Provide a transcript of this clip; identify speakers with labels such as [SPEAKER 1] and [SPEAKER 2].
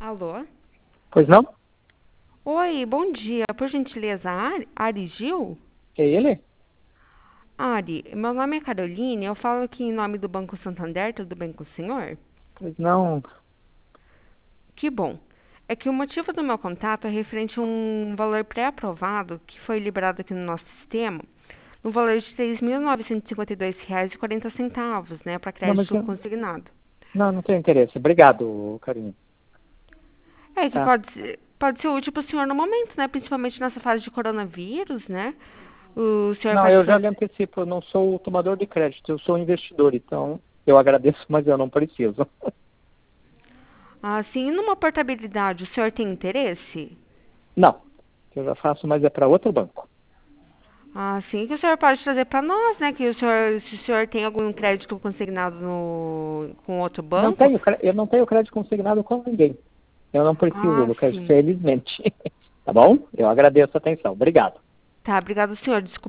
[SPEAKER 1] Alô?
[SPEAKER 2] Pois não?
[SPEAKER 1] Oi, bom dia. Por gentileza, Ari Gil?
[SPEAKER 2] É ele?
[SPEAKER 1] Ari, meu nome é Caroline, eu falo aqui em nome do Banco Santander, tudo bem com o senhor?
[SPEAKER 2] Pois não.
[SPEAKER 1] Que bom. É que o motivo do meu contato é referente a um valor pré-aprovado que foi liberado aqui no nosso sistema, no valor de R$ 6.952,40, né, para
[SPEAKER 2] Não, mas
[SPEAKER 1] crédito
[SPEAKER 2] eu
[SPEAKER 1] consignado.
[SPEAKER 2] não tenho interesse. Obrigado, Carinho.
[SPEAKER 1] É que
[SPEAKER 2] Tá?
[SPEAKER 1] pode ser útil para o senhor no momento, né, principalmente nessa fase de coronavírus, né? O senhor
[SPEAKER 2] Não,
[SPEAKER 1] pode
[SPEAKER 2] eu já lhe
[SPEAKER 1] fazer.
[SPEAKER 2] antecipo, eu não sou o tomador de crédito, eu sou investidor, então eu agradeço, mas eu não preciso.
[SPEAKER 1] Assim, numa portabilidade, o senhor tem interesse?
[SPEAKER 2] Não, eu já faço, mas é para outro banco.
[SPEAKER 1] Assim que o senhor pode trazer para nós, né? Que se o senhor tem algum crédito consignado com outro
[SPEAKER 2] Não
[SPEAKER 1] banco.
[SPEAKER 2] tenho, eu não tenho crédito consignado com ninguém. Eu não preciso
[SPEAKER 1] Ah,
[SPEAKER 2] do crédito,
[SPEAKER 1] sim.
[SPEAKER 2] felizmente. Tá bom? Eu agradeço a atenção. Obrigado.
[SPEAKER 1] Tá, obrigado, senhor. Desculpa.